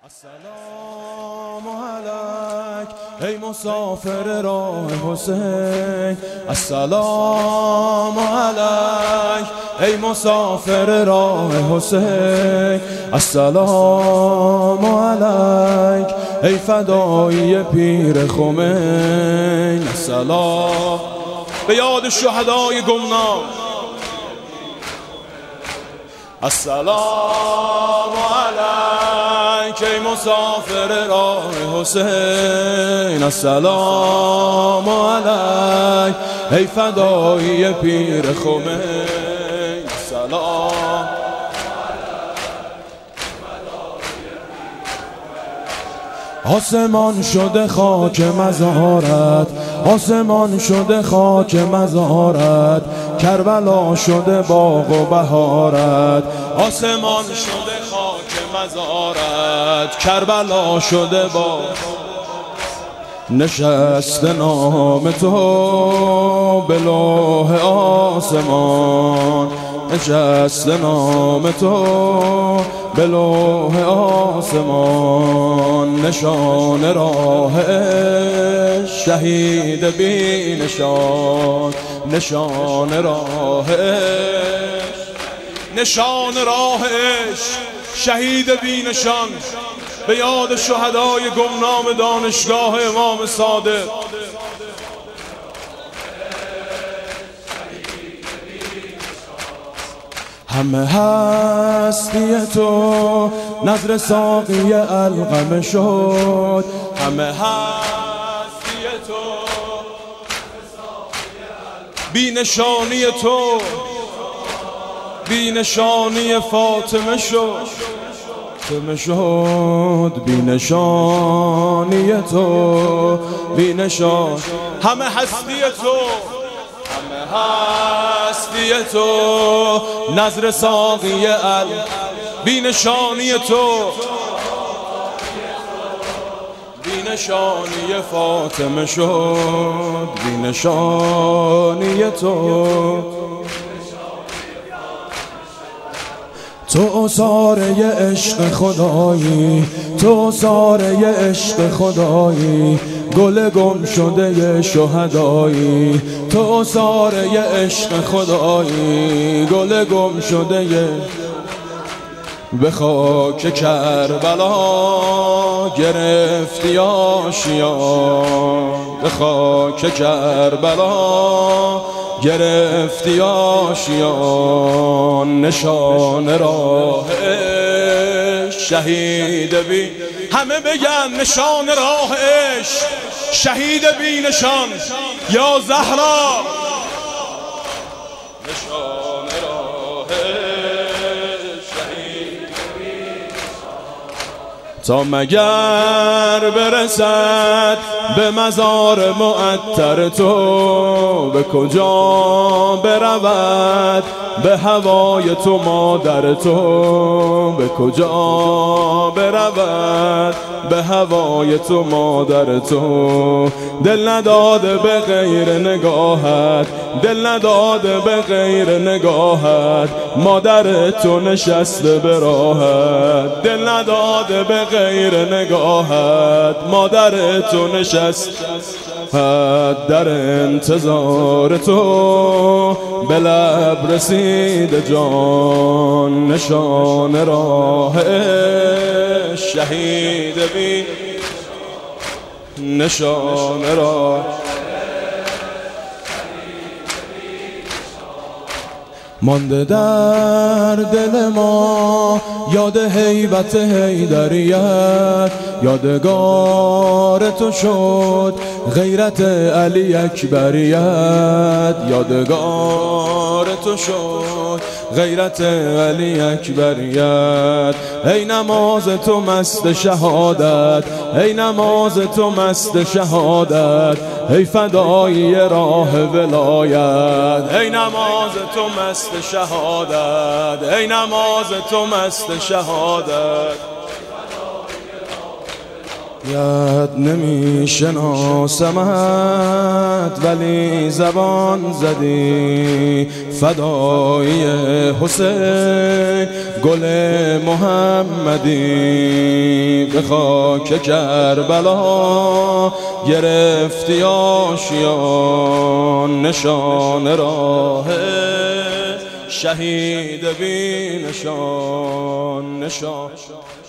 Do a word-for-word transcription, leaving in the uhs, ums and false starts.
السلام علیک ای مسافر راه حسین، السلام علیک ای مسافر راه حسین، السلام علیک ای فدایی پیر خمین. السلام به یاد شهدای گمنام. السلام علیک ای مسافر راه حسین، السلام علیک ای فدایی پیر خمین. السلام آسمان شده خاک مزارت، آسمان شده خاک مزارت، کربلا شده باغ و بهارت. آسمان شده خاک مزارت، کربلا شده باغ. نشست نام تو به لوح آسمان، نشست نام تو به لوح آسمان. نشان راه شهید بی نشان، نشان راه نشان راه شهید بی نشان. به یاد شهدای گمنام دانشگاه امام صادق. همه هستی تو نظر ساقی القمه شد، همه هستی تو بی نشانی تو بی نشانی فاطمه شد، فاطمه شد بی نشانی تو بی نشان. همه هستی تو همه هستی تو نظر ساقی ال بی نشانی تو بی نشانی فاطمه شد بی نشانی تو. تو ساره عشق خدایی، تو ساره عشق خدایی، گل گم شده شهدایی. تو ساره عشق خدایی، گل گم شده. به خاک کربلا گرفتی آشیان، به خاک کربلا گرفتی آشیان. نشان راه شهید بی همه بگن نشان راه شهید بی نشان. یا زهرا نشان راه شهید بی نشان. تا مگر برسد به مزار معطر تو، به کجا برود به هوای تو مادر تو، به کجا برود به هوای تو مادر تو. دل نداده به غیر نگاهت، دل نداده به غیر نگاهت، مادر تو نشسته به راحت. دل نداده به غیر نگاهت، مادر تو نشسته در انتظار تو. به لب رسید جان، نشان راه شهید بی نشان راه. مانده در دل ما یاد هیبت حیدریت، یادگار تو شد غیرت علی اکبریت. یادگار تو شد غیرت علی اکبریت. ای نماز تو مست شهادت، ای نماز تو مست شهادت، ای فدایی راه ولایت. ای نماز تو مست شهادت، ای نماز تو مست شهادت. یاد نمی شناسمت ولی زبان زدی، فدایی حسین گل محمدی. به خاک کربلا گرفتی آشیان نشان راه شهید بی نشان نشان